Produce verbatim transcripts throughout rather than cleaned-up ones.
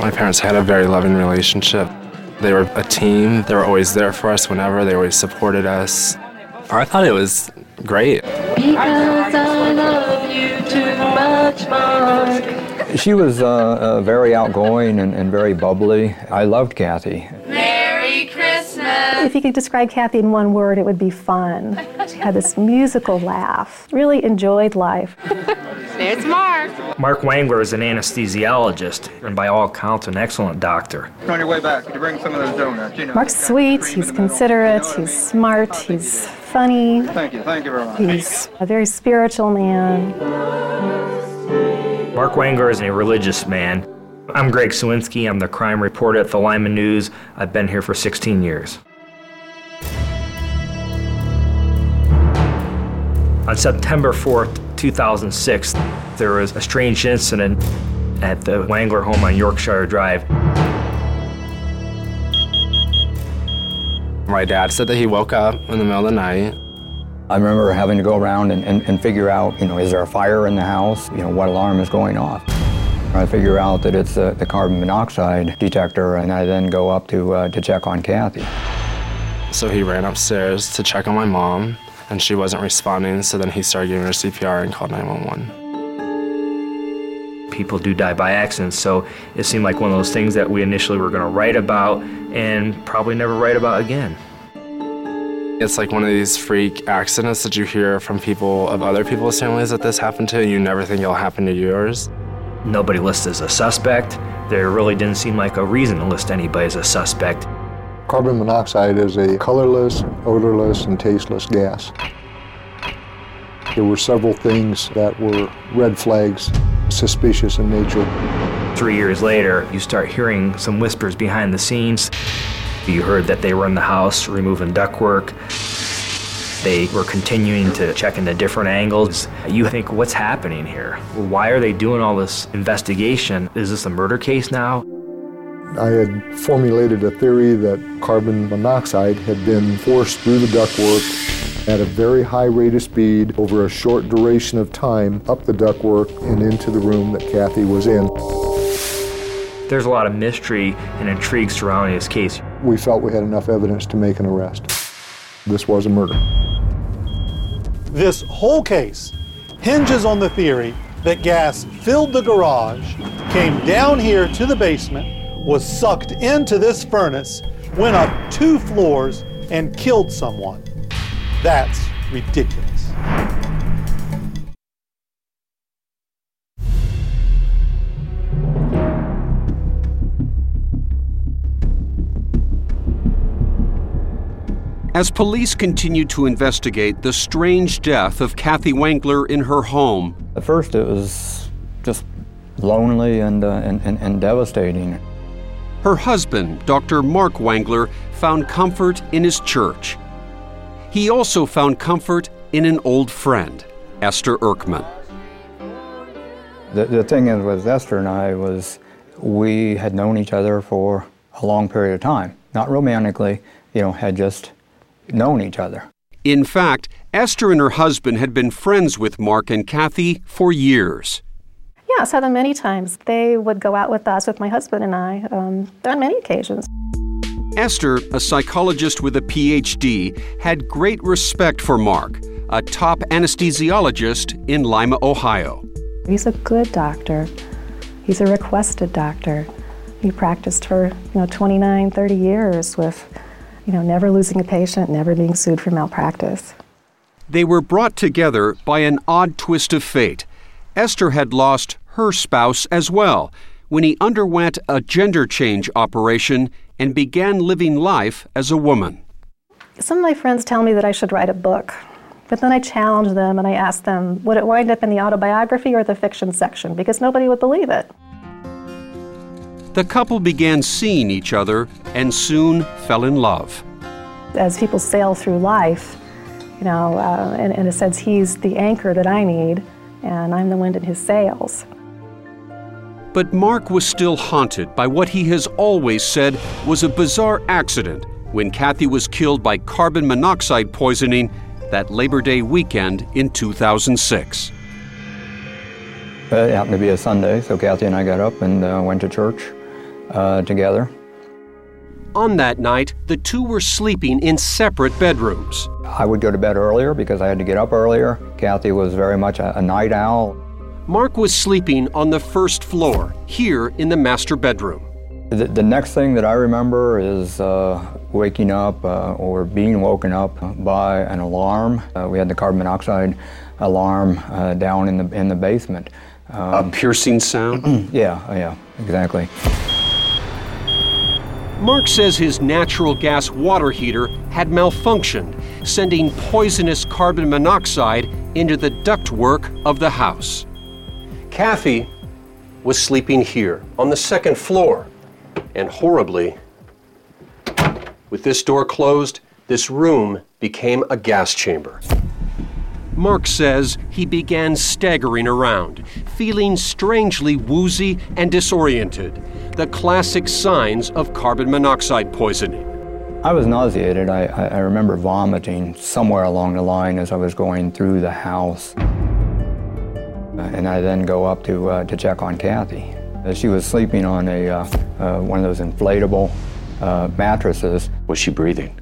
My parents had a very loving relationship. They were a team. They were always there for us whenever. They always supported us. I thought it was great. Because I love you too much, Mark. She was uh, uh, very outgoing and, and very bubbly. I loved Kathy. Merry Christmas! If you could describe Kathy in one word, it would be fun. She had this musical laugh. Really enjoyed life. There's Mark. Mark Wangler is an anesthesiologist and by all accounts an excellent doctor. On your way back, could you bring some of those donuts? You know, Mark's sweet, he's considerate, he's smart, he's funny. Thank you, thank you very much. He's a very spiritual man. Mark Wangler is a religious man. I'm Greg Sawinski. I'm the crime reporter at the Lima News. I've been here for sixteen years. On September fourth, two thousand six, there was a strange incident at the Wangler home on Yorkshire Drive. My dad said that he woke up in the middle of the night. I remember having to go around and, and, and figure out, you know, is there a fire in the house? You know, what alarm is going off? I figure out that it's uh, the carbon monoxide detector, and I then go up to, uh, to check on Kathy. So he ran upstairs to check on my mom, and she wasn't responding, so then he started giving her C P R and called nine one one. People do die by accident, so it seemed like one of those things that we initially were going to write about and probably never write about again. It's like one of these freak accidents that you hear from people of other people's families that this happened to, and you never think it'll happen to yours. Nobody listed as a suspect. There really didn't seem like a reason to list anybody as a suspect. Carbon monoxide is a colorless, odorless, and tasteless gas. There were several things that were red flags, suspicious in nature. Three years later, you start hearing some whispers behind the scenes. You heard that they were in the house removing ductwork. They were continuing to check into different angles. You think, what's happening here? Why are they doing all this investigation? Is this a murder case now? I had formulated a theory that carbon monoxide had been forced through the ductwork at a very high rate of speed over a short duration of time up the ductwork and into the room that Kathy was in. There's a lot of mystery and intrigue surrounding this case. We felt we had enough evidence to make an arrest. This was a murder. This whole case hinges on the theory that gas filled the garage, came down here to the basement, was sucked into this furnace, went up two floors, and killed someone. That's ridiculous. As police continued to investigate the strange death of Kathy Wangler in her home. At first it was just lonely and, uh, and, and, and devastating. Her husband, Doctor Mark Wangler, found comfort in his church. He also found comfort in an old friend, Esther Erkman. The, the thing is with Esther and I was we had known each other for a long period of time. Not romantically, you know, had just known each other. In fact, Esther and her husband had been friends with Mark and Kathy for years. Yeah, I saw them many times. They would go out with us, with my husband and I, um, on many occasions. Esther, a psychologist with a P H D, had great respect for Mark, a top anesthesiologist in Lima, Ohio. He's a good doctor. He's a requested doctor. He practiced for, you know, twenty-nine, thirty years with, you know, never losing a patient, never being sued for malpractice. They were brought together by an odd twist of fate. Esther had lost her spouse as well when he underwent a gender change operation and began living life as a woman. Some of my friends tell me that I should write a book, but then I challenge them and I ask them, would it wind up in the autobiography or the fiction section? Because nobody would believe it. The couple began seeing each other and soon fell in love. As people sail through life, you know, uh, in, in a sense, he's the anchor that I need, and I'm the wind in his sails. But Mark was still haunted by what he has always said was a bizarre accident when Kathy was killed by carbon monoxide poisoning that Labor Day weekend in two thousand six. It happened to be a Sunday, so Kathy and I got up and uh, went to church. uh, together. On that night, the two were sleeping in separate bedrooms. I would go to bed earlier because I had to get up earlier. Kathy was very much a, a night owl. Mark was sleeping on the first floor, here in the master bedroom. The, the next thing that I remember is uh, waking up uh, or being woken up by an alarm. Uh, we had the carbon monoxide alarm uh, down in the in the basement. Um, a piercing sound? yeah, yeah, exactly. Mark says his natural gas water heater had malfunctioned, sending poisonous carbon monoxide into the ductwork of the house. Kathy was sleeping here on the second floor, and horribly, with this door closed, this room became a gas chamber. Mark says he began staggering around, feeling strangely woozy and disoriented, the classic signs of carbon monoxide poisoning. I was nauseated. I, I remember vomiting somewhere along the line as I was going through the house. And I then go up to, uh, to check on Kathy. She was sleeping on a, uh, uh, one of those inflatable uh, mattresses. Was she breathing?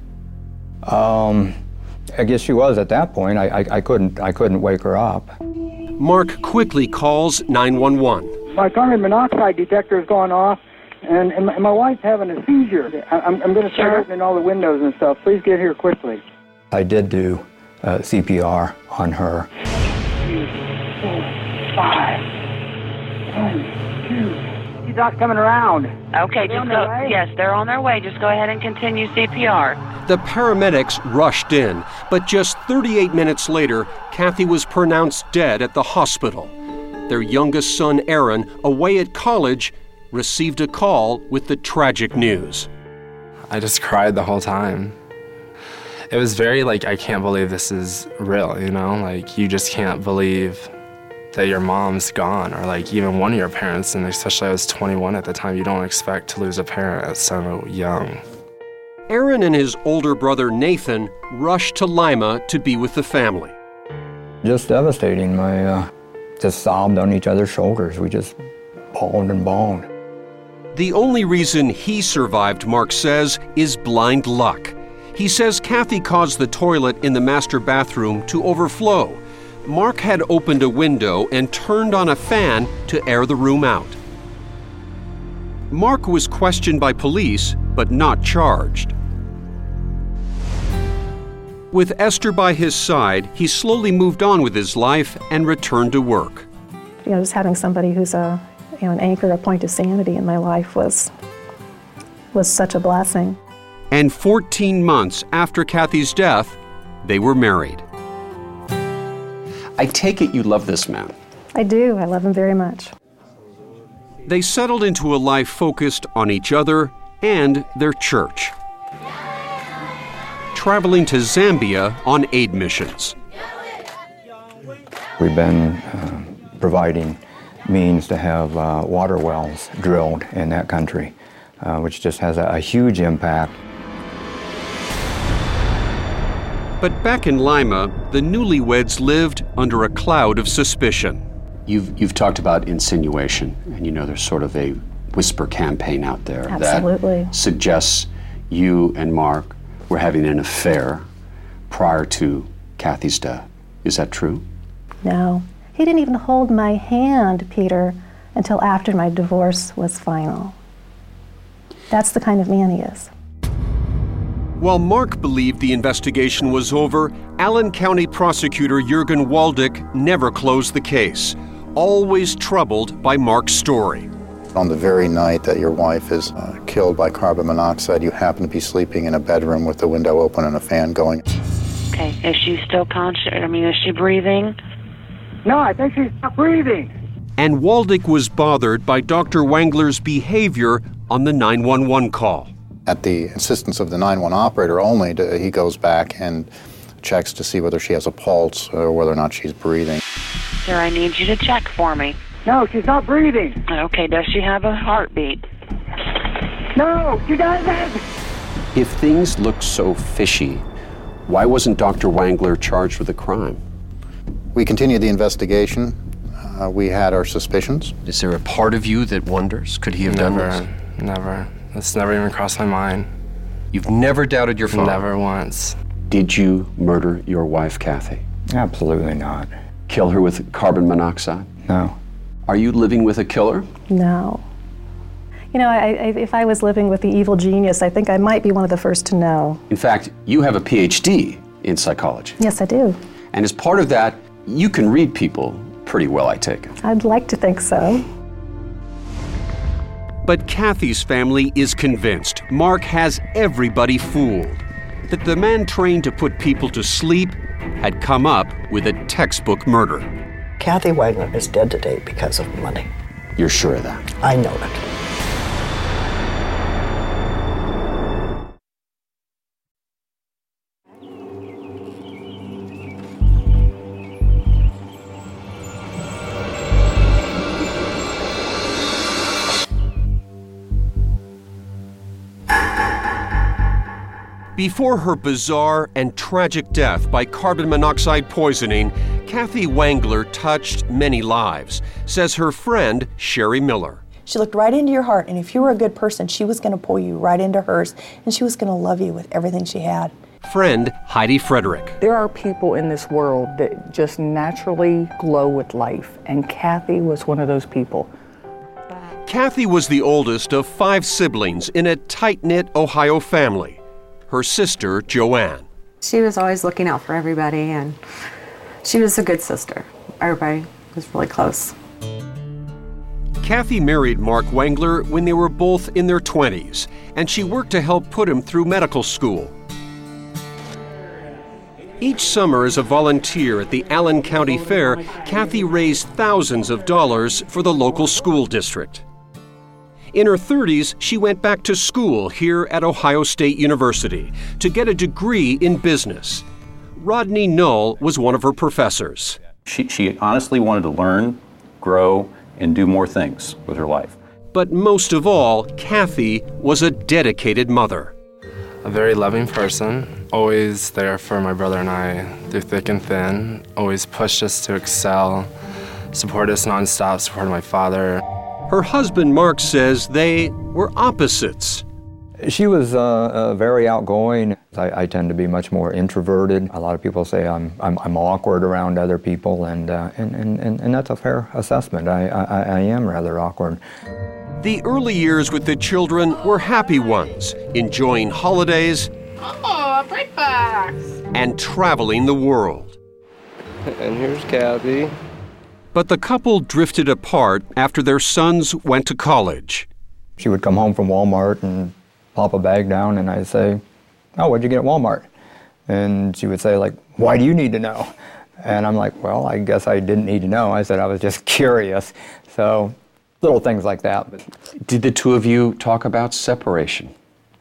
Um, I guess she was at that point. I, I, I couldn't I couldn't wake her up. Mark quickly calls nine one one. My carbon monoxide detector has gone off, and, and, my, and my wife's having a seizure. I, I'm, I'm going to start opening all the windows and stuff. Please get here quickly. I did do uh, C P R on her. Three, four, five, one, two. She's not coming around. Okay, just go. Yes, they're on their way. Just go ahead and continue C P R. The paramedics rushed in, but just thirty-eight minutes later, Kathy was pronounced dead at the hospital. Their youngest son, Aaron, away at college, received a call with the tragic news. I just cried the whole time. It was very like, I can't believe this is real, you know? Like, you just can't believe that your mom's gone, or like even one of your parents, and especially I was twenty-one at the time, you don't expect to lose a parent at so young. Aaron and his older brother Nathan rushed to Lima to be with the family. Just devastating. My, uh, just sobbed on each other's shoulders. We just bawled and bawled. The only reason he survived, Mark says, is blind luck. He says Kathy caused the toilet in the master bathroom to overflow. Mark had opened a window and turned on a fan to air the room out. Mark was questioned by police, but not charged. With Esther by his side, he slowly moved on with his life and returned to work. You know, just having somebody who's a, you know, an anchor, a point of sanity in my life was, was such a blessing. And fourteen months after Kathy's death, they were married. I take it you love this man. I do. I love him very much. They settled into a life focused on each other and their church, traveling to Zambia on aid missions. We've been uh, providing means to have uh, water wells drilled in that country, uh, which just has a, a huge impact. But back in Lima, the newlyweds lived under a cloud of suspicion. You've, you've talked about insinuation, and you know there's sort of a whisper campaign out there Absolutely. that suggests you and Mark were having an affair prior to Kathy's death. Is that true? No. He didn't even hold my hand, Peter, until after my divorce was final. That's the kind of man he is. While Mark believed the investigation was over, Allen County prosecutor Jürgen Waldick never closed the case, always troubled by Mark's story. On the very night that your wife is uh, killed by carbon monoxide, you happen to be sleeping in a bedroom with the window open and a fan going. Okay, is she still conscious? I mean, is she breathing? No, I think she's not breathing. And Waldick was bothered by Doctor Wangler's behavior on the nine one one call. At the insistence of the nine one one operator only, to, he goes back and checks to see whether she has a pulse or whether or not she's breathing. Sir, I need you to check for me. No, she's not breathing. Okay, does she have a heartbeat? No, she doesn't. If things look so fishy, why wasn't Doctor Wangler charged with a crime? We continued the investigation. Uh, we had our suspicions. Is there a part of you that wonders, could he have Never, done this? never. It's never even crossed my mind. You've never doubted your father? Never once. Did you murder your wife, Kathy? Absolutely not. Kill her with carbon monoxide? No. Are you living with a killer? No. You know, I, I, if I was living with the evil genius, I think I might be one of the first to know. In fact, you have a P H D in psychology. Yes, I do. And as part of that, you can read people pretty well, I take it. I'd like to think so. But Kathy's family is convinced Mark has everybody fooled, that the man trained to put people to sleep had come up with a textbook murder. Kathy Wangler is dead today because of money. You're sure of that? I know it. Before her bizarre and tragic death by carbon monoxide poisoning, Kathy Wangler touched many lives, says her friend Sherry Miller. She looked right into your heart, and if you were a good person, she was going to pull you right into hers, and she was going to love you with everything she had. Friend Heidi Frederick. There are people in this world that just naturally glow with life, and Kathy was one of those people. Kathy was the oldest of five siblings in a tight-knit Ohio family. Her sister, Joanne. She was always looking out for everybody, and she was a good sister. Everybody was really close. Kathy married Mark Wangler when they were both in their twenties, and she worked to help put him through medical school. Each summer as a volunteer at the Allen County Fair, Kathy raised thousands of dollars for the local school district. In her thirties, she went back to school here at Ohio State University to get a degree in business. Rodney Null was one of her professors. She, she honestly wanted to learn, grow, and do more things with her life. But most of all, Kathy was a dedicated mother. A very loving person, always there for my brother and I through thick and thin, always pushed us to excel, supported us nonstop, supported my father. Her husband, Mark, says they were opposites. She was uh, uh, very outgoing. I, I tend to be much more introverted. A lot of people say I'm, I'm, I'm awkward around other people, and, uh, and, and, and, and that's a fair assessment. I, I, I am rather awkward. The early years with the children were happy ones, enjoying holidays oh, breakfast. and traveling the world. And here's Kathy. But the couple drifted apart after their sons went to college. She would come home from Walmart and plop a bag down, and I'd say, oh, what'd you get at Walmart? And she would say, like, why do you need to know? And I'm like, well, I guess I didn't need to know. I said I was just curious. So little things like that. But did the two of you talk about separation?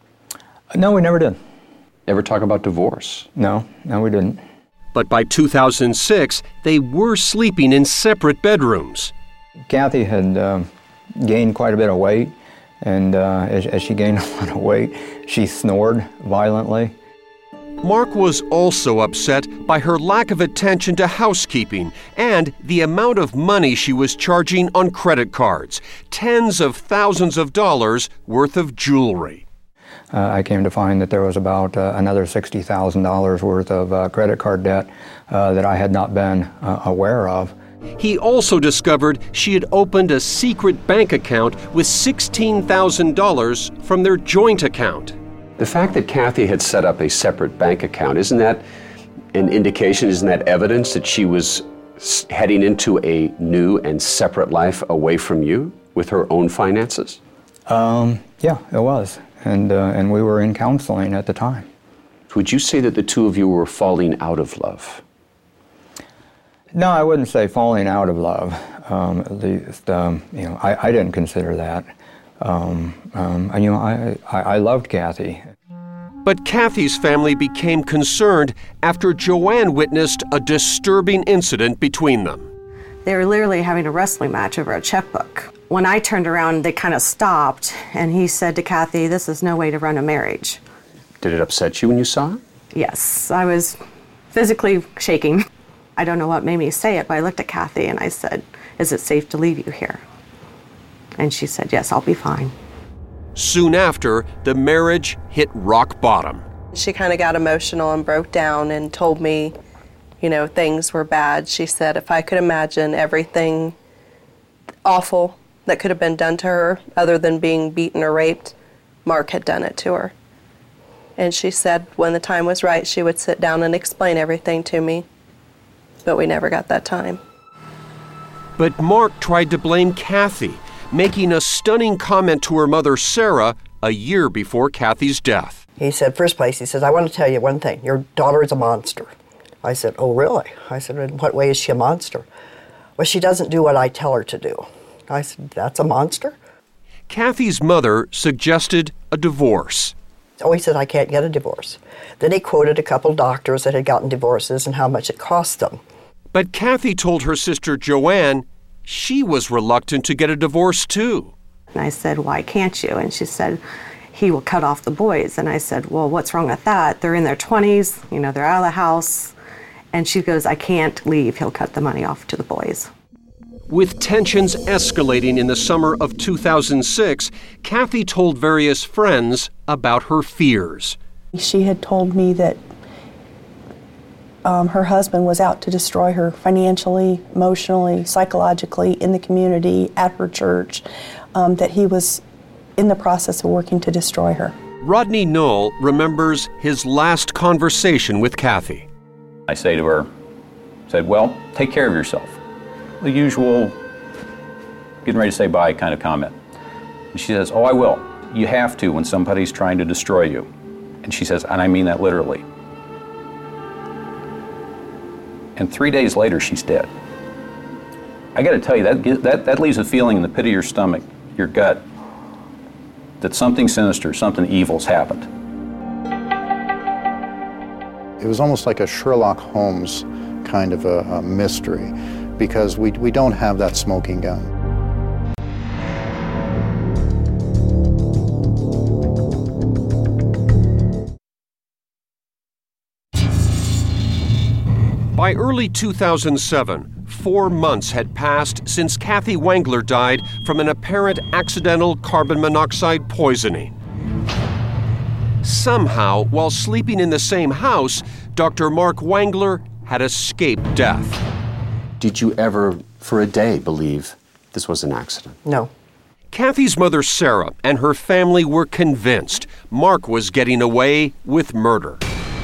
No, we never did. Ever talk about divorce? No, no, we didn't. But by two thousand six, they were sleeping in separate bedrooms. Kathy had uh, gained quite a bit of weight, and uh, as, as she gained a lot of weight, she snored violently. Mark was also upset by her lack of attention to housekeeping and the amount of money she was charging on credit cards, tens of thousands of dollars worth of jewelry. Uh, I came to find that there was about uh, another sixty thousand dollars worth of uh, credit card debt uh, that I had not been uh, aware of. He also discovered she had opened a secret bank account with sixteen thousand dollars from their joint account. The fact that Kathy had set up a separate bank account, isn't that an indication, isn't that evidence that she was heading into a new and separate life away from you with her own finances? Um, yeah, it was. And, uh, and we were in counseling at the time. Would you say that the two of you were falling out of love? No, I wouldn't say falling out of love. Um, at least, um, you know, I, I didn't consider that. Um, um, and, you know, I, I, I loved Kathy. But Kathy's family became concerned after Joanne witnessed a disturbing incident between them. They were literally having a wrestling match over a checkbook. When I turned around, they kind of stopped, and he said to Kathy, "This is no way to run a marriage." Did it upset you when you saw it? Yes, I was physically shaking. I don't know what made me say it, but I looked at Kathy and I said, "Is it safe to leave you here?" And she said, "Yes, I'll be fine." Soon after, the marriage hit rock bottom. She kind of got emotional and broke down and told me, you know, things were bad. She said if I could imagine everything awful that could have been done to her other than being beaten or raped, Mark had done it to her. And she said when the time was right, she would sit down and explain everything to me. But we never got that time. But Mark tried to blame Kathy, making a stunning comment to her mother, Sarah, a year before Kathy's death. He said, first place, he says, I want to tell you one thing. Your daughter is a monster. I said, oh, really? I said, in what way is she a monster? Well, she doesn't do what I tell her to do. I said, that's a monster? Kathy's mother suggested a divorce. Oh, he said, I can't get a divorce. Then he quoted a couple doctors that had gotten divorces and how much it cost them. But Kathy told her sister Joanne she was reluctant to get a divorce too. And I said, why can't you? And she said, he will cut off the boys. And I said, well, what's wrong with that? They're in their twenties, you know, they're out of the house. And she goes, I can't leave. He'll cut the money off to the boys. With tensions escalating in the summer of two thousand six, Kathy told various friends about her fears. She had told me that um, her husband was out to destroy her financially, emotionally, psychologically, in the community, at her church, um, that he was in the process of working to destroy her. Rodney Knoll remembers his last conversation with Kathy. I say to her, said, well, take care of yourself. The usual getting ready to say bye kind of comment. And she says, oh, I will. You have to when somebody's trying to destroy you. And she says, and I mean that literally. And three days later, she's dead. I got to tell you, that, that, that leaves a feeling in the pit of your stomach, your gut, that something sinister, something evil's happened. It was almost like a Sherlock Holmes kind of a, a mystery, because we, we don't have that smoking gun. By early two thousand seven, four months had passed since Kathy Wengler died from an apparent accidental carbon monoxide poisoning. Somehow, while sleeping in the same house, Doctor Mark Wengler had escaped death. Did you ever, for a day, believe this was an accident? No. Kathy's mother, Sarah, and her family were convinced Mark was getting away with murder.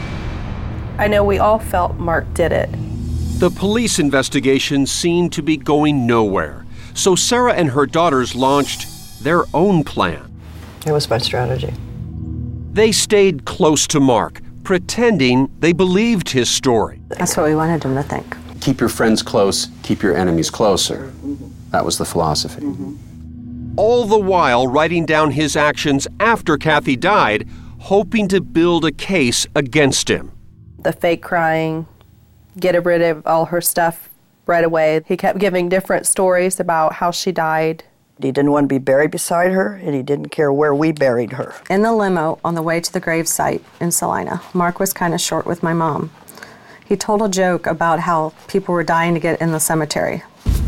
I know we all felt Mark did it. The police investigation seemed to be going nowhere, so Sarah and her daughters launched their own plan. It was my strategy. They stayed close to Mark, pretending they believed his story. That's what we wanted them to think. Keep your friends close, keep your enemies closer. That was the philosophy. Mm-hmm. All the while writing down his actions after Kathy died, hoping to build a case against him. The fake crying, get rid of all her stuff right away. He kept giving different stories about how she died. He didn't want to be buried beside her, and he didn't care where we buried her. In the limo on the way to the gravesite in Salina, Mark was kind of short with my mom. He told a joke about how people were dying to get in the cemetery.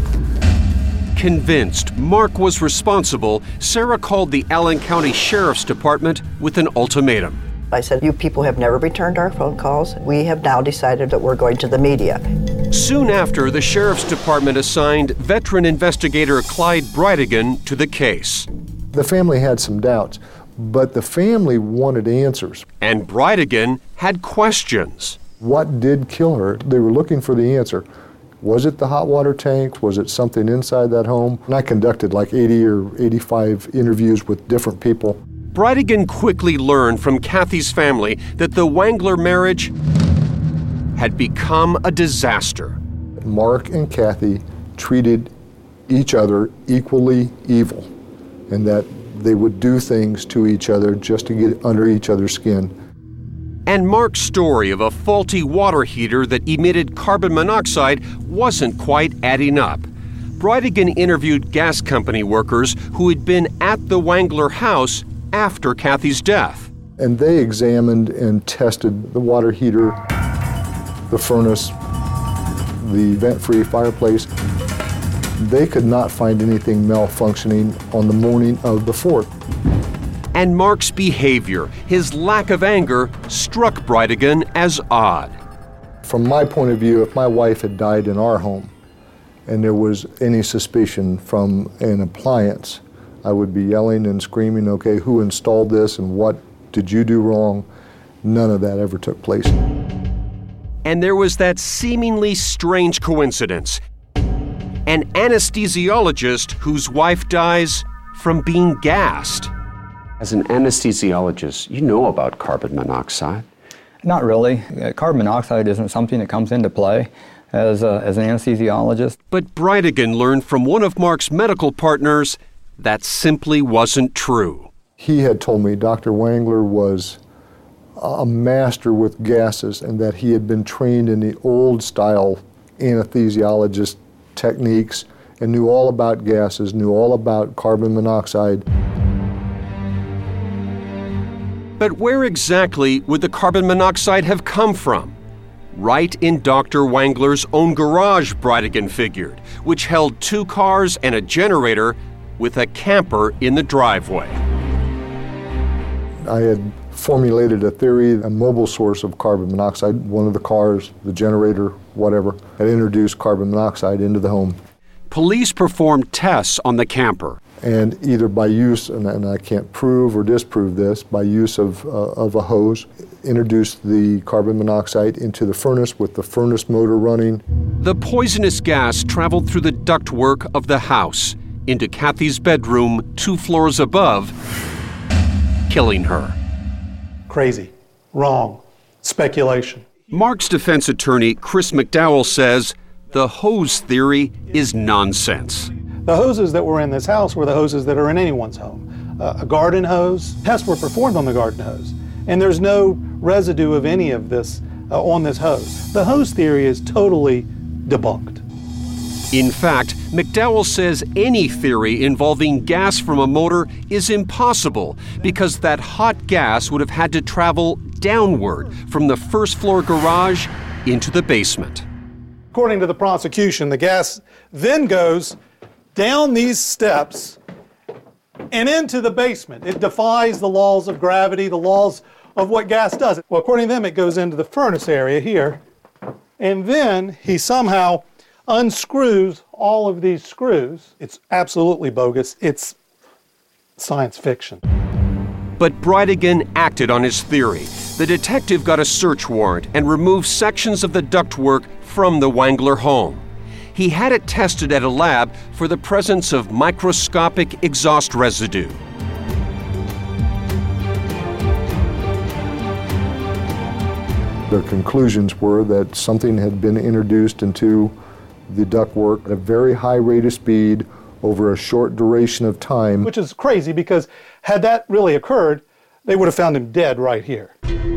Convinced Mark was responsible, Sarah called the Allen County Sheriff's Department with an ultimatum. I said, you people have never returned our phone calls. We have now decided that we're going to the media. Soon after, the Sheriff's Department assigned veteran investigator Clyde Bridegan to the case. The family had some doubts, but the family wanted answers. And Bridegan had questions. What did kill her? They were looking for the answer. Was it the hot water tank? Was it something inside that home? And I conducted like eighty or eighty-five interviews with different people. Bridegan quickly learned from Kathy's family that the Wengler marriage had become a disaster. Mark and Kathy treated each other equally evil, and that they would do things to each other just to get under each other's skin. And Mark's story of a faulty water heater that emitted carbon monoxide wasn't quite adding up. Bridegan interviewed gas company workers who had been at the Wengler house after Kathy's death. And they examined and tested the water heater, the furnace, the vent-free fireplace. They could not find anything malfunctioning on the morning of the fourth. And Mark's behavior, his lack of anger, struck Bridegan as odd. From my point of view, if my wife had died in our home and there was any suspicion from an appliance, I would be yelling and screaming, okay, who installed this and what did you do wrong? None of that ever took place. And there was that seemingly strange coincidence. An anesthesiologist whose wife dies from being gassed. As an anesthesiologist, you know about carbon monoxide. Not really. Uh, carbon monoxide isn't something that comes into play as, a, as an anesthesiologist. But Bridegan learned from one of Mark's medical partners that simply wasn't true. He had told me Doctor Wangler was a master with gases and that he had been trained in the old style anesthesiologist techniques and knew all about gases, knew all about carbon monoxide. But where exactly would the carbon monoxide have come from? Right in Doctor Wangler's own garage, Bridegan figured, which held two cars and a generator with a camper in the driveway. I had formulated a theory, a mobile source of carbon monoxide, one of the cars, the generator, whatever, had introduced carbon monoxide into the home. Police performed tests on the camper. And either by use, and, and I can't prove or disprove this, by use of, uh, of a hose, introduced the carbon monoxide into the furnace with the furnace motor running. The poisonous gas traveled through the ductwork of the house into Kathy's bedroom two floors above, killing her. Crazy. Wrong. Speculation. Mark's defense attorney, Chris McDowell, says the hose theory is nonsense. The hoses that were in this house were the hoses that are in anyone's home. Uh, a garden hose, tests were performed on the garden hose, and there's no residue of any of this uh, on this hose. The hose theory is totally debunked. In fact, McDowell says any theory involving gas from a motor is impossible because that hot gas would have had to travel downward from the first floor garage into the basement. According to the prosecution, the gas then goes down these steps and into the basement. It defies the laws of gravity, the laws of what gas does. Well, according to them, it goes into the furnace area here, and then he somehow unscrews all of these screws. It's absolutely bogus. It's science fiction. But Bridegan acted on his theory. The detective got a search warrant and removed sections of the ductwork from the Wangler home. He had it tested at a lab for the presence of microscopic exhaust residue. The conclusions were that something had been introduced into the ductwork at a very high rate of speed over a short duration of time. Which is crazy because had that really occurred, they would have found him dead right here.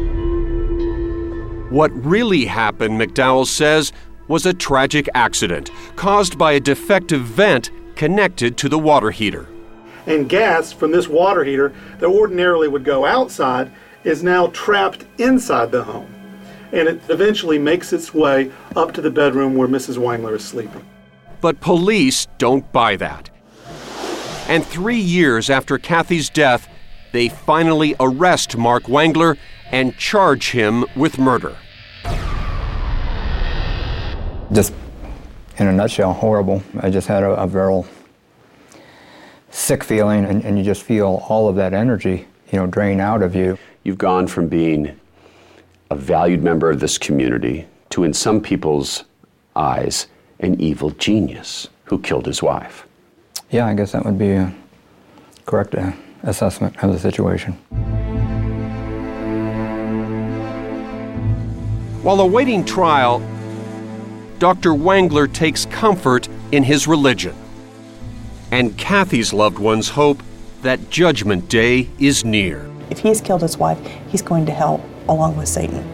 What really happened, McDowell says, was a tragic accident caused by a defective vent connected to the water heater. And gas from this water heater that ordinarily would go outside is now trapped inside the home. And it eventually makes its way up to the bedroom where Missus Wangler is sleeping. But police don't buy that. And three years after Kathy's death, they finally arrest Mark Wangler and charge him with murder. Just in a nutshell, horrible. I just had a, a very sick feeling, and, and you just feel all of that energy, you know, drain out of you. You've gone from being a valued member of this community to, in some people's eyes, an evil genius who killed his wife. Yeah, I guess that would be a correct uh, assessment of the situation. While awaiting trial, Doctor Wangler takes comfort in his religion. And Kathy's loved ones hope that Judgment Day is near. If he's killed his wife, he's going to hell along with Satan.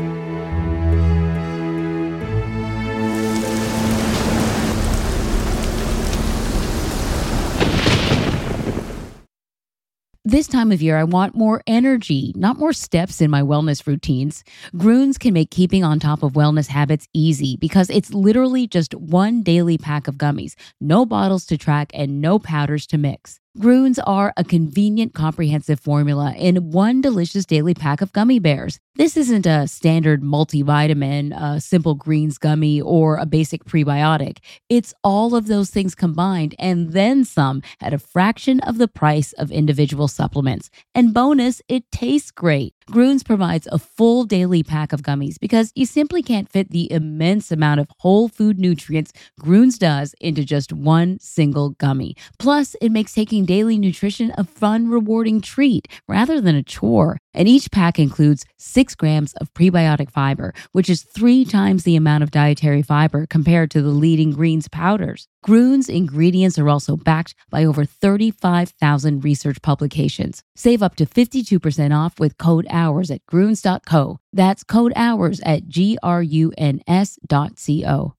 This time of year, I want more energy, not more steps in my wellness routines. Grüns can make keeping on top of wellness habits easy because it's literally just one daily pack of gummies, no bottles to track, and no powders to mix. Grunes are a convenient, comprehensive formula in one delicious daily pack of gummy bears. This isn't a standard multivitamin, a simple greens gummy, or a basic prebiotic. It's all of those things combined and then some at a fraction of the price of individual supplements. And bonus, it tastes great. Grunes provides a full daily pack of gummies because you simply can't fit the immense amount of whole food nutrients Grunes does into just one single gummy. Plus, it makes taking daily nutrition a fun, rewarding treat rather than a chore. And each pack includes six grams of prebiotic fiber, which is three times the amount of dietary fiber compared to the leading greens powders. Grunes ingredients are also backed by over thirty-five thousand research publications. Save up to fifty-two percent off with code HOURS at grunes dot co. That's code HOURS at G R U N S dot C O.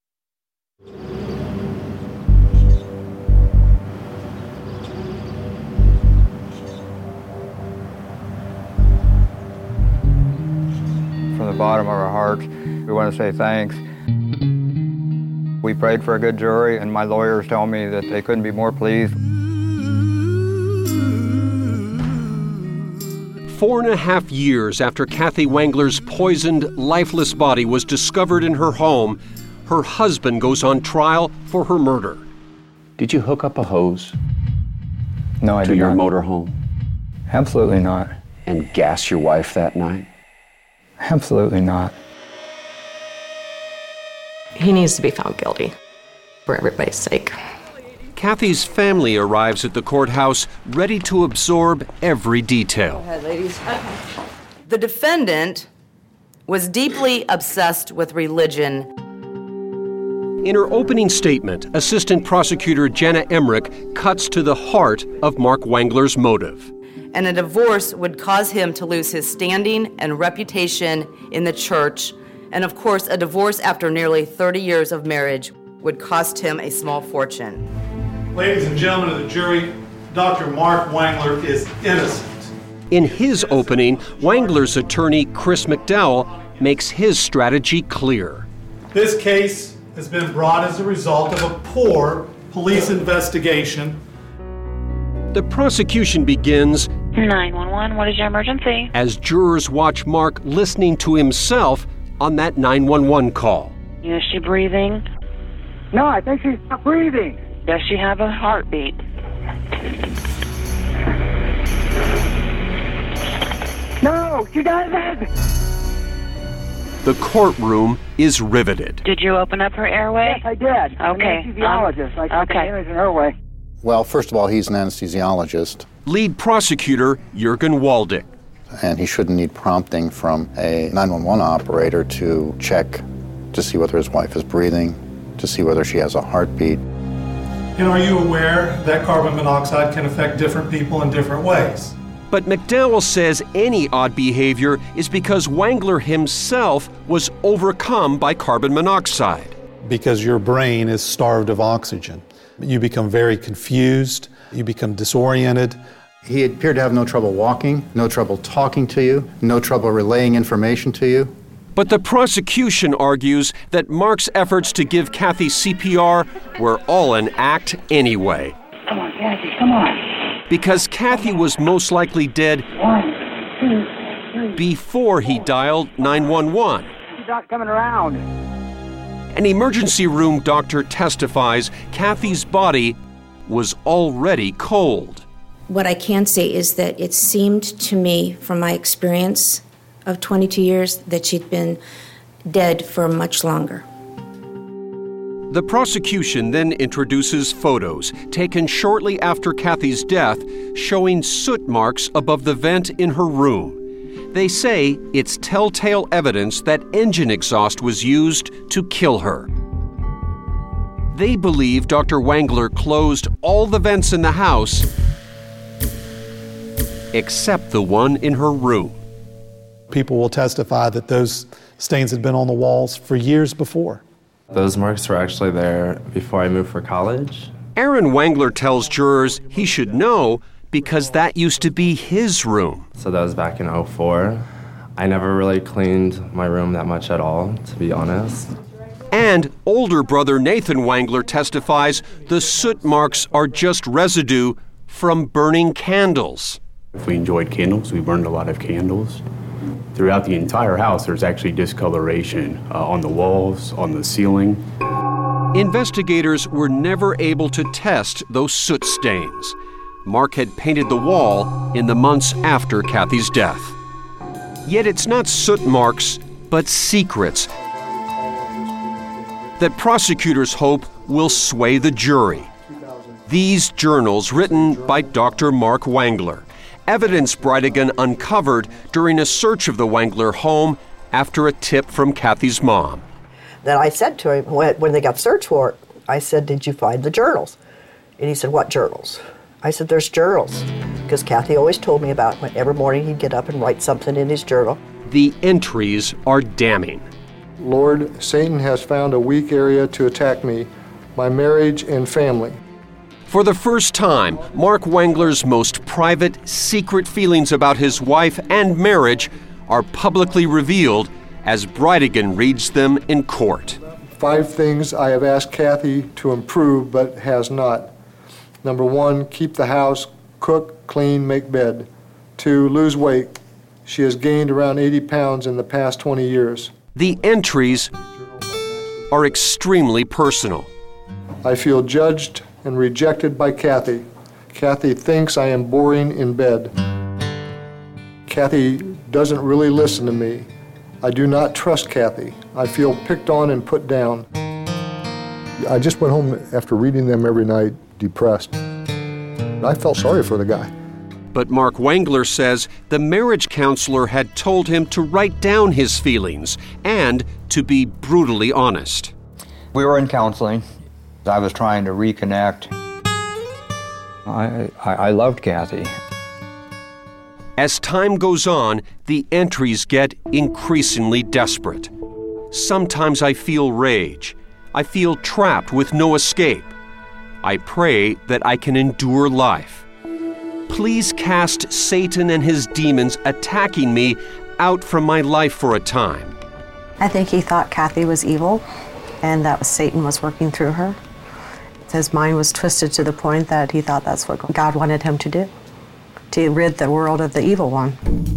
From the bottom of our hearts, we want to say thanks. We prayed for a good jury, and my lawyers tell me that they couldn't be more pleased. Four and a half years after Kathy Wengler's poisoned, lifeless body was discovered in her home, her husband goes on trial for her murder. Did you hook up a hose? No, I to did your not. motorhome? Absolutely not. And gas your wife that night? Absolutely not. He needs to be found guilty for everybody's sake. Kathy's family arrives at the courthouse ready to absorb every detail. Go ahead, ladies. Okay. The defendant was deeply obsessed with religion. In her opening statement, Assistant Prosecutor Jenna Emmerich cuts to the heart of Mark Wengler's motive. And a divorce would cause him to lose his standing and reputation in the church. And of course, a divorce after nearly thirty years of marriage would cost him a small fortune. Ladies and gentlemen of the jury, Doctor Mark Wengler is innocent. In his opening, Wengler's attorney, Chris McDowell, makes his strategy clear. This case has been brought as a result of a poor police investigation. The prosecution begins nine one one, what is your emergency? as jurors watch Mark listening to himself on that nine one one call. Is she breathing? No, I think she's not breathing. Does she have a heartbeat? No, she doesn't. The courtroom is riveted. Did you open up her airway? Yes, I did. I'm an Okay. anesthesiologist. I took okay. an image in her way. Well, first of all, he's an anesthesiologist, Lead prosecutor Jurgen Waldick. and he shouldn't need prompting from a nine one one operator to check to see whether his wife is breathing, to see whether she has a heartbeat. And are you aware that carbon monoxide can affect different people in different ways? But McDowell says any odd behavior is because Wengler himself was overcome by carbon monoxide. Because your brain is starved of oxygen. You become very confused, you become disoriented. He appeared to have no trouble walking, no trouble talking to you, no trouble relaying information to you. But the prosecution argues that Mark's efforts to give Kathy C P R were all an act anyway. Come on, Kathy, come on. Because Kathy was most likely dead One, two, three. before he dialed nine one one. She's not coming around. An emergency room doctor testifies Kathy's body was already cold. What I can say is that it seemed to me, from my experience of twenty-two years, that she'd been dead for much longer. The prosecution then introduces photos taken shortly after Kathy's death showing soot marks above the vent in her room. They say it's telltale evidence that engine exhaust was used to kill her. They believe Doctor Wengler closed all the vents in the house except the one in her room. People will testify that those stains had been on the walls for years before. Those marks were actually there before I moved for college. Aaron Wengler tells jurors he should know because that used to be his room. So that was back in oh four. I never really cleaned my room that much at all, to be honest. And older brother Nathan Wengler testifies the soot marks are just residue from burning candles. If we enjoyed candles, we burned a lot of candles. Throughout the entire house, there's actually discoloration uh, on the walls, on the ceiling. Investigators were never able to test those soot stains. Mark had painted the wall in the months after Kathy's death. Yet it's not soot marks, but secrets that prosecutors hope will sway the jury. These journals written by Doctor Mark Wangler, evidence Bridegan uncovered during a search of the Wangler home after a tip from Kathy's mom. Then I said to him, when, when they got the search warrant, I said, did you find the journals? And he said, what journals? I said, there's journals. Because Kathy always told me about it. Every morning he'd get up and write something in his journal. The entries are damning. Lord, Satan has found a weak area to attack me, my marriage and family. For the first time, Mark Wangler's most private, secret feelings about his wife and marriage are publicly revealed as Bridegan reads them in court. Five things I have asked Kathy to improve but has not. Number one, keep the house, cook, clean, make bed. Two, lose weight. She has gained around eighty pounds in the past twenty years. The entries are extremely personal. I feel judged and rejected by Kathy. Kathy thinks I am boring in bed. Kathy doesn't really listen to me. I do not trust Kathy. I feel picked on and put down. I just went home after reading them every night, depressed. I felt sorry for the guy. But Mark Wangler says the marriage counselor had told him to write down his feelings and to be brutally honest. We were in counseling. I was trying to reconnect. I, I, I loved Kathy. As time goes on, the entries get increasingly desperate. Sometimes I feel rage. I feel trapped with no escape. I pray that I can endure life. Please cast Satan and his demons attacking me out from my life for a time. I think he thought Kathy was evil and that Satan was working through her. His mind was twisted to the point that he thought that's what God wanted him to do, to rid the world of the evil one.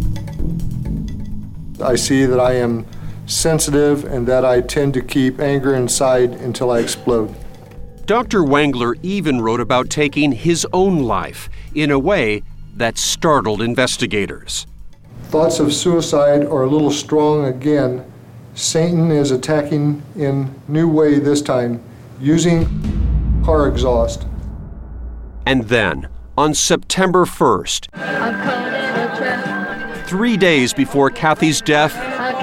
I see that I am sensitive and that I tend to keep anger inside until I explode. Doctor Wangler even wrote about taking his own life in a way that startled investigators. Thoughts of suicide are a little strong again. Satan is attacking in new way this time, using car exhaust. And then, on September first, three days before Kathy's death,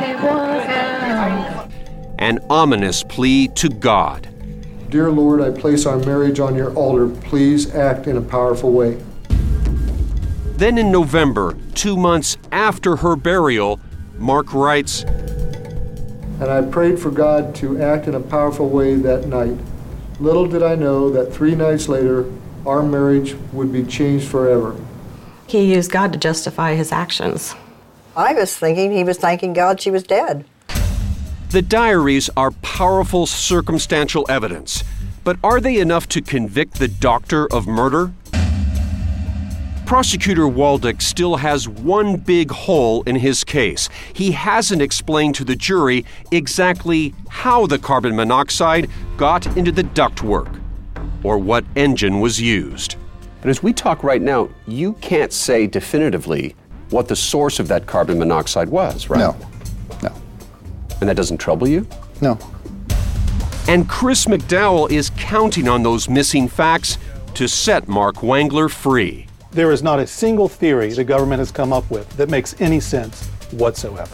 an ominous plea to God. Dear Lord, I place our marriage on your altar. Please act in a powerful way. Then in November, two months after her burial, Mark writes, and I prayed for God to act in a powerful way that night. Little did I know that three nights later, our marriage would be changed forever. He used God to justify his actions. I was thinking he was thanking God she was dead. The diaries are powerful circumstantial evidence, but are they enough to convict the doctor of murder? Prosecutor Waldick still has one big hole in his case. He hasn't explained to the jury exactly how the carbon monoxide got into the ductwork or what engine was used. But as we talk right now, you can't say definitively what the source of that carbon monoxide was, right? No, no. And that doesn't trouble you? No. And Chris McDowell is counting on those missing facts to set Mark Wangler free. There is not a single theory the government has come up with that makes any sense whatsoever.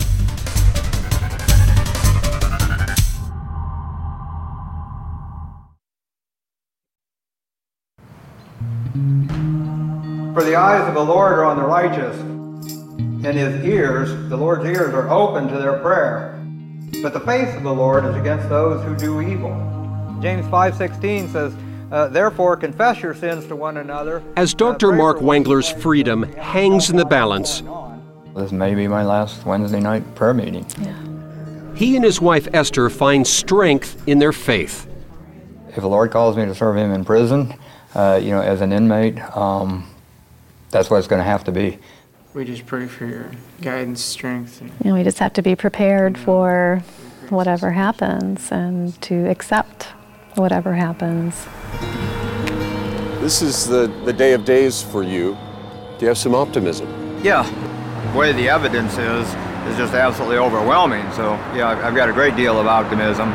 For the eyes of the Lord are on the righteous, and his ears, the Lord's ears, are open to their prayer. But the face of the Lord is against those who do evil. James five sixteen says, Uh, therefore, confess your sins to one another. As Doctor Mark Wangler's freedom hangs in the balance, this may be my last Wednesday night prayer meeting. Yeah. He and his wife Esther find strength in their faith. If the Lord calls me to serve him in prison, uh, you know, as an inmate, um, that's what it's going to have to be. We just pray for your guidance, strength. And you know, we just have to be prepared for whatever happens and to accept whatever happens. This is the, the day of days for you. Do you have some optimism? Yeah, the way the evidence is, is just absolutely overwhelming. So, yeah, I've got a great deal of optimism.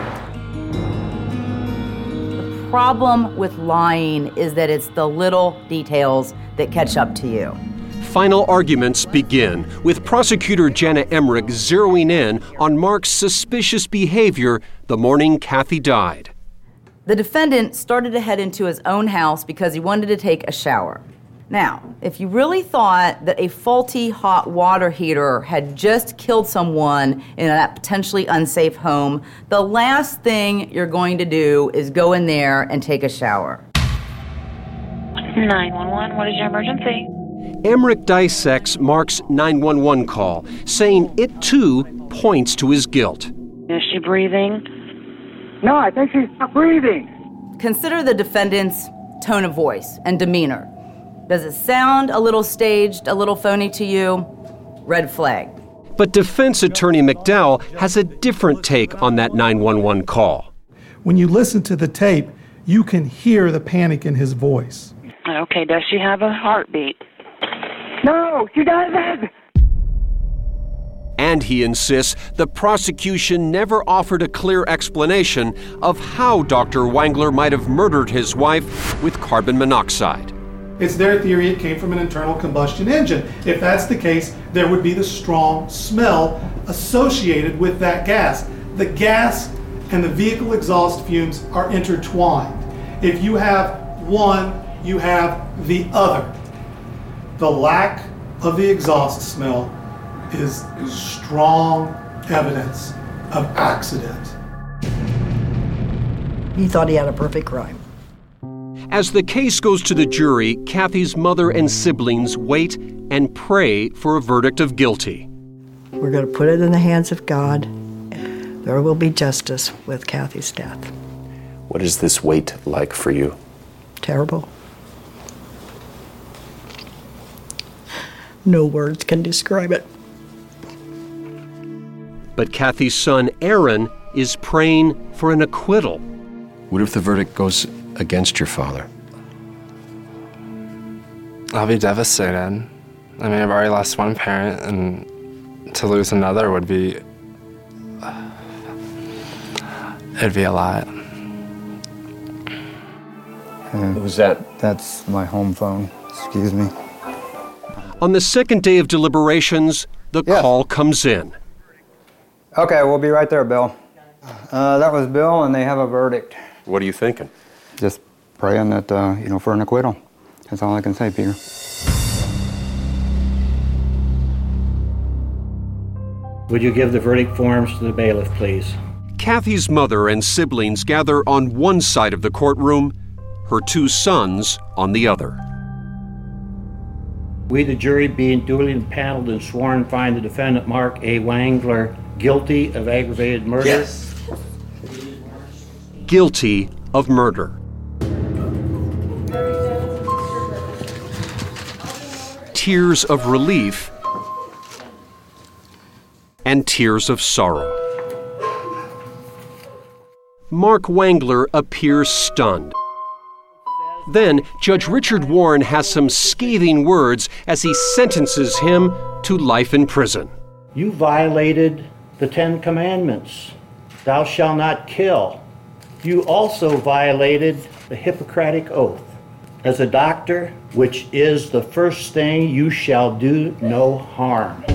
The problem with lying is that it's the little details that catch up to you. Final arguments begin, with prosecutor Jenna Emmerich zeroing in on Mark's suspicious behavior the morning Kathy died. The defendant started to head into his own house because he wanted to take a shower. Now, if you really thought that a faulty hot water heater had just killed someone in that potentially unsafe home, the last thing you're going to do is go in there and take a shower. nine one one, what is your emergency? Emmerich dissects Mark's nine one one call, saying it too points to his guilt. Is she breathing? No, I think she's not breathing. Consider the defendant's tone of voice and demeanor. Does it sound a little staged, a little phony to you? Red flag. But defense attorney McDowell has a different take on that nine one one call. When you listen to the tape, you can hear the panic in his voice. Okay, does she have a heartbeat? No, she doesn't. And he insists the prosecution never offered a clear explanation of how Doctor Wangler might have murdered his wife with carbon monoxide. It's their theory it came from an internal combustion engine. If that's the case, there would be the strong smell associated with that gas. The gas and the vehicle exhaust fumes are intertwined. If you have one, you have the other. The lack of the exhaust smell is strong evidence of accident. He thought he had a perfect crime. As the case goes to the jury, Kathy's mother and siblings wait and pray for a verdict of guilty. We're going to put it in the hands of God. There will be justice with Kathy's death. What is this wait like for you? Terrible. No words can describe it. But Kathy's son, Aaron, is praying for an acquittal. What if the verdict goes against your father? I'll be devastated. I mean, I've already lost one parent, and to lose another would be... it'd be a lot. What was that? That's my home phone. Excuse me. On the second day of deliberations, the yes. call comes in. Okay, we'll be right there, Bill. Uh, that was Bill, and they have a verdict. What are you thinking? Just praying that, uh, you know, for an acquittal. That's all I can say, Peter. Would you give the verdict forms to the bailiff, please? Kathy's mother and siblings gather on one side of the courtroom, her two sons on the other. We, the jury, being duly impaneled and sworn, find the defendant, Mark A. Wangler, guilty of aggravated murder. Yes. Guilty of murder. Tears of relief and tears of sorrow. Mark Wangler appears stunned. Then, Judge Richard Warren has some scathing words as he sentences him to life in prison. You violated the Ten Commandments. Thou shalt not kill. You also violated the Hippocratic Oath. As a doctor, which is the first thing, you shall do no harm.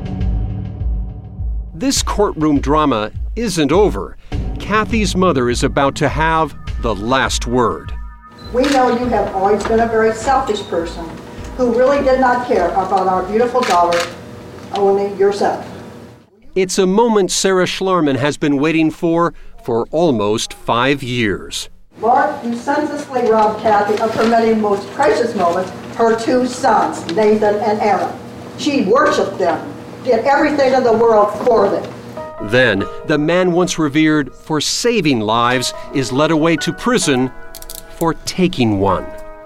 This courtroom drama isn't over. Kathy's mother is about to have the last word. We know you have always been a very selfish person who really did not care about our beautiful daughter, only yourself. It's a moment Sarah Schlarman has been waiting for for almost five years. Lord, you senselessly robbed Kathy of her many most precious moments, her two sons, Nathan and Aaron. She worshiped them, did everything in the world for them. Then, the man once revered for saving lives is led away to prison for taking one.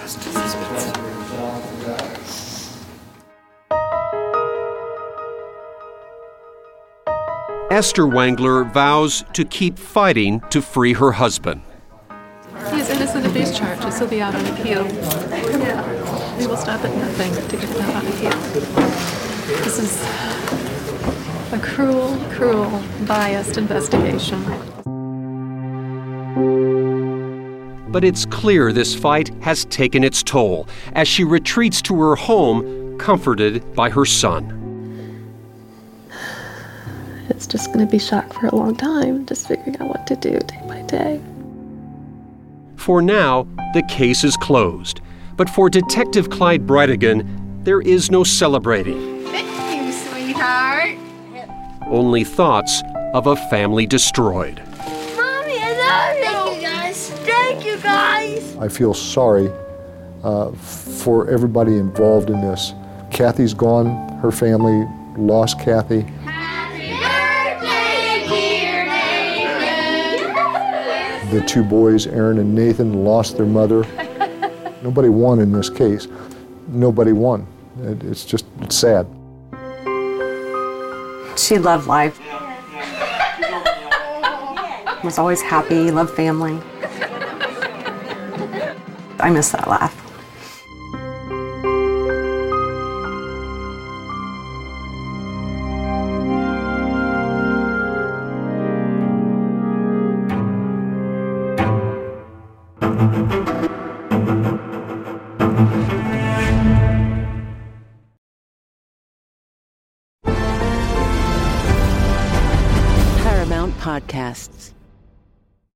Esther Wangler vows to keep fighting to free her husband. He is innocent of these charges. He'll be out on appeal. Yeah. We will stop at nothing to get him out on appeal. This is a cruel, cruel, biased investigation. But it's clear this fight has taken its toll as she retreats to her home, comforted by her son. It's just going to be shock for a long time, just figuring out what to do day by day. For now, the case is closed. But for Detective Clyde Brightigan, there is no celebrating. Thank you, sweetheart. Only thoughts of a family destroyed. Mommy, I love you. Thank you, guys. Thank you, guys. I feel sorry uh, for everybody involved in this. Kathy's gone. Her family lost Kathy. The two boys, Aaron and Nathan, lost their mother. Nobody won in this case. Nobody won. It, it's just, it's sad. She loved life. Was always happy, loved family. I miss that laugh. Paramount Podcasts.